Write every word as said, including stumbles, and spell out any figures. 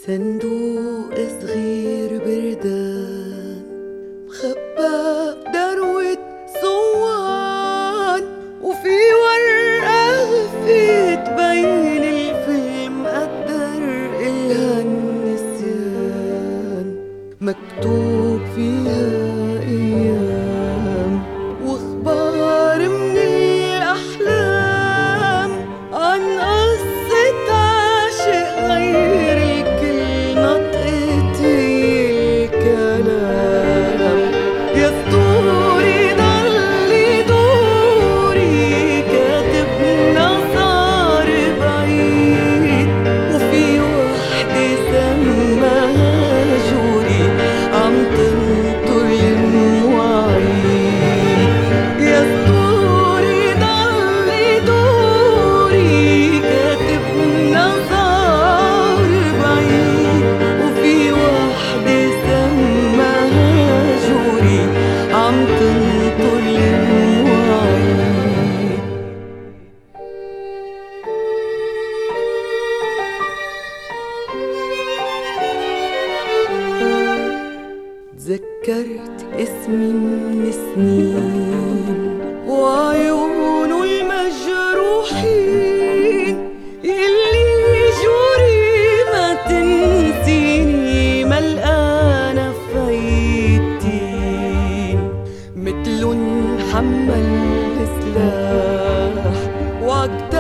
صندوق صغير بردان مخبى بدروة صوان، وفي ورقة خفيت بين الفيلم قدر إلها النسيان، مكتوب فيها أيام وأخبار من الأحلام عن قصة عاشق غير الكل نطقت الكلام. يا سطوري ضلي دوري كاتبنا صار بعيد، وفي وحدة سماها جوري عم تنطر المواعيد. يا سطوري ضلي دوري كاتبنا صار بعيد، وفي وحدة سماها جوري عم تنطر المواعيد. تذكرت اسمي من سنين وعيونه المجروحين، يلي جوري ما تنسيني ملقانة فايتين، متلن حمل سلاح وعقد